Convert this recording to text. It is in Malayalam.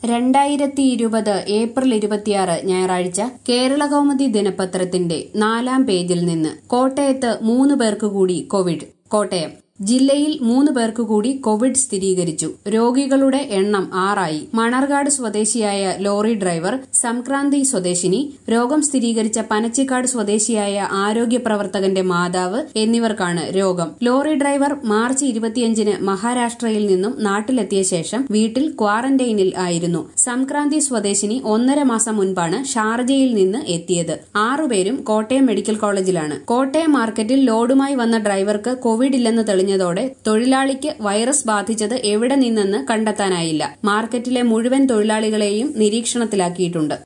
2020 ഏപ്രിൽ 26 ഞായറാഴ്ച കേരളകൗമുദി ദിനപത്രത്തിന്റെ 4-ാം പേജിൽ നിന്ന് കോട്ടയത്ത് 3 പേർക്ക് കൂടി കോവിഡ്. കോട്ടയം ജില്ലയിൽ 3 പേർക്ക് കൂടി കോവിഡ് സ്ഥിരീകരിച്ചു. രോഗികളുടെ എണ്ണം 6ആയി. മണർകാട് സ്വദേശിയായ ലോറി ഡ്രൈവർ, സംക്രാന്തി സ്വദേശിനി, രോഗം സ്ഥിരീകരിച്ച പനച്ചിക്കാട് സ്വദേശിയായ ആരോഗ്യ പ്രവർത്തകന്റെ മാതാവ് എന്നിവർക്കാണ് രോഗം. ലോറി ഡ്രൈവർ മാർച്ച് 25-ന് മഹാരാഷ്ട്രയിൽ നിന്നും നാട്ടിലെത്തിയ ശേഷം വീട്ടിൽ ക്വാറന്റൈനിൽ ആയിരുന്നു. സംക്രാന്തി സ്വദേശിനി 1.5 മാസം മുൻപാണ് ഷാർജയിൽ നിന്ന് എത്തിയത്. 6 പേരും കോട്ടയം മെഡിക്കൽ കോളേജിലാണ്. കോട്ടയം മാർക്കറ്റിൽ ലോഡുമായി വന്ന ഡ്രൈവർക്ക് കോവിഡ് ഇല്ലെന്ന് തെളിഞ്ഞതോടെ തൊഴിലാളിക്ക് വൈറസ് ബാധിച്ചത് എവിടെ നിന്നെന്ന് കണ്ടെത്താനായില്ല. മാർക്കറ്റിലെ മുഴുവൻ തൊഴിലാളികളെയും നിരീക്ഷണത്തിലാക്കിയിട്ടുണ്ട്.